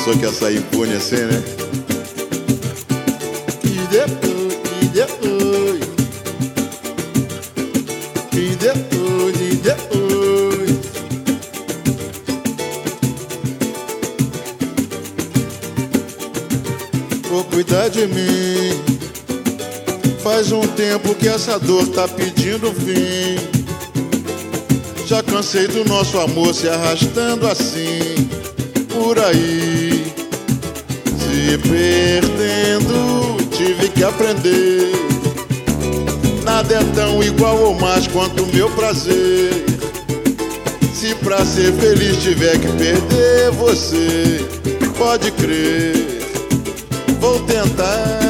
pessoa quer sair impune assim, né? E depois, e depois, e depois, e depois. Vou cuidar de mim. Faz um tempo que essa dor tá pedindo fim. Já cansei do nosso amor se arrastando assim por aí, se perdendo, tive que aprender. Nada é tão igual ou mais quanto o meu prazer. Se pra ser feliz tiver que perder você, pode crer, vou tentar.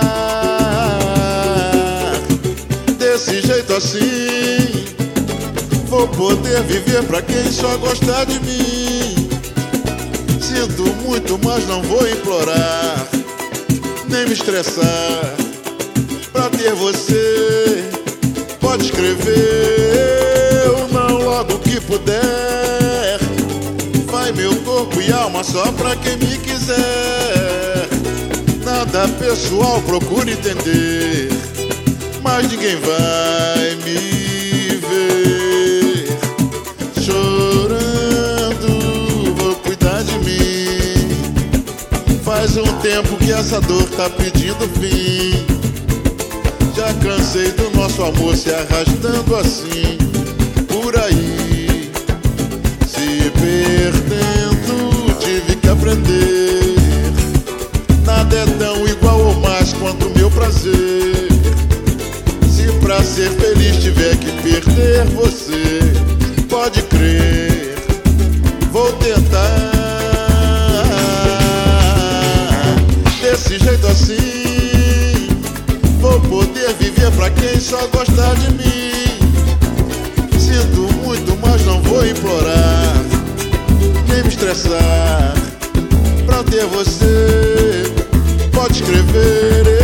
Desse jeito assim vou poder viver pra quem só gosta de mim. Sinto muito, mas não vou implorar, nem me estressar. Pra ter você, pode escrever eu não logo que puder. Vai meu corpo e alma só pra quem me quiser. Nada pessoal, procure entender, mas ninguém vai me Faz um tempo que essa dor tá pedindo fim. Já cansei do nosso amor se arrastando assim por aí, se perdendo, tive que aprender. Nada é tão igual ou mais quanto o meu prazer. Se pra ser feliz tiver que perder você, pode crer, vou tentar. Desse jeito assim vou poder viver pra quem só gosta de mim. Sinto muito, mas não vou implorar, nem me estressar. Pra ter você, pode escrever